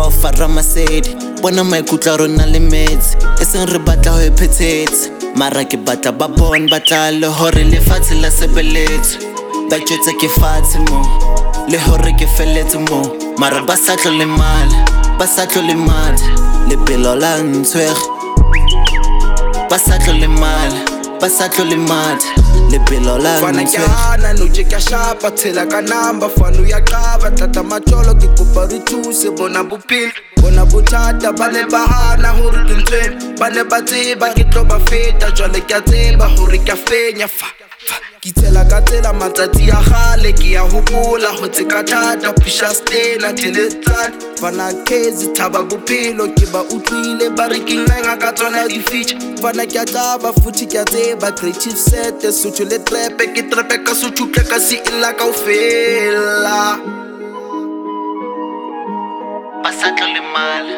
Jehova Ramasedi, bona maikutlo a rona le metsi, e seng re batla ho ephetetse. Mara ke batla ba bon batla le hore lefatshe la sebeletse. Ba tjwetsa ke fatshe mo, le hore ke felletse mo. Mara ba sa tlo le mala, ba sa tlo le matha, le pelo la ntshwere. Ba sa tlo le mala, ba sa tlo le matha, le pelo la Fana ke hana no je ka shapa tshela ka number fano ya qaba tata matolo ke kopa re thuse bona bophelo bona bothata ba ne ba hana hore ke ntse ba ne ba tseba ke tlo ba feta jwale ke a tseba hore ke a fenya fa ke tshela ka tsela matsatsi a gale ke ya hopola ho tseka thata pisha stena teletsana fana case thaba bophelo ke ba utlwile ba re ke nna ka tsona di feature fana ke a qaba futhi ke a tseba creative set sotho le trepe ke trepe ka sothutle ka si illa ka ofela ba sa tlo le mala.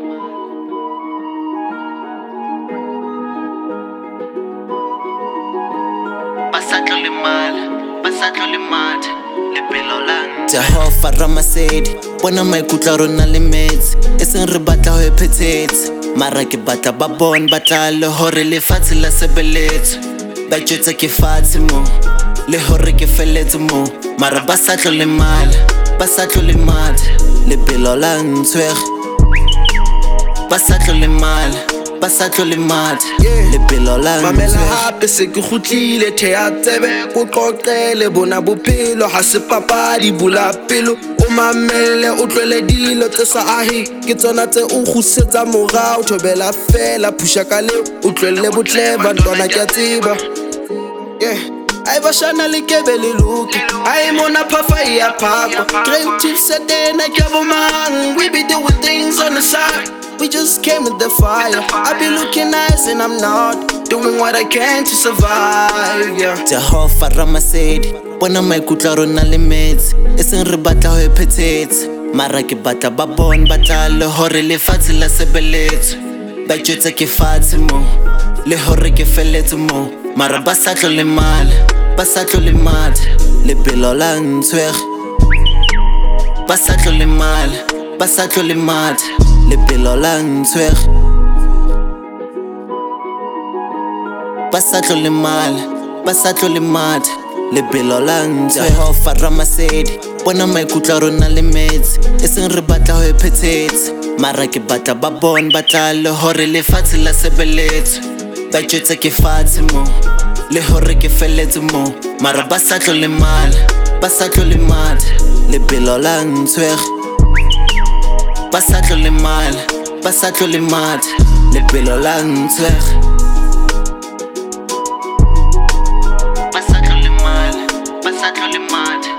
Basatlo le mala, basatlo le matha, le pelo la Jehova Ramasedi, bona maikutlo a rona le metsi, e seng re batla ho ephetetse. Mara ke batla ba bon batla le hore lefatshe la sebeletse. Ba tjwetsa ke fatshe mo, le hore ke felletse mo. Mara ba sa tlo le mala, ba sa tlo le matha, le pelo la ntshwere. Ba sa tlo le mala, ba sa tlo le matha, le pelo la mamela hape se ke kgutlile the ya tsebe ko qoqele bona bophelo ha se papadi bula pelo o mamele o tlwele dilo tse sa ahi ke tsona tse o khusetsa morao thobela fela phusha ka le o tlwele botleba ntwana ke a tseba ai bashana le kebele luki ai mona phafa ya papa creative setena ke bo man we be doing things on the side. We just came with the fire. I be looking nice and I'm not doing what I can to survive, yeah. Jehova Ramasedi, bona maikutlo a rona le metsi, e seng re batla ho ephetetse. Mara ke batla ba bon batla le hore lefatshe la sebeletse. Ba tjwetsa ke fatshe mo, le hore ke felletse mo. Mara ba sa tlo le mala, ba sa tlo le matha, le pelo la ntshwere. Ba sa tlo le mala, ba sa tlo le matha, le pelo la ntshwere. Ba sa tlo le mala, ba sa tlo le matha, le pelo la ntshwere. Jehova Ramasedi, bona maikutlo a rona le metsi, e seng re batla ho ephetetse. Mara ke batla ba bon batla le hore lefatshe la sebeletse. Ba tjwetsa ke fatshe mo, le hore ke felletse mo. Mara ba sa tlo le mala, ba sa tlo le matha, le pelo la ntshwere. Ba sa tlo le mala, ba sa tlo le matha, le pelo la ntshwere. Ba sa tlo le mala, ba sa tlo le matha.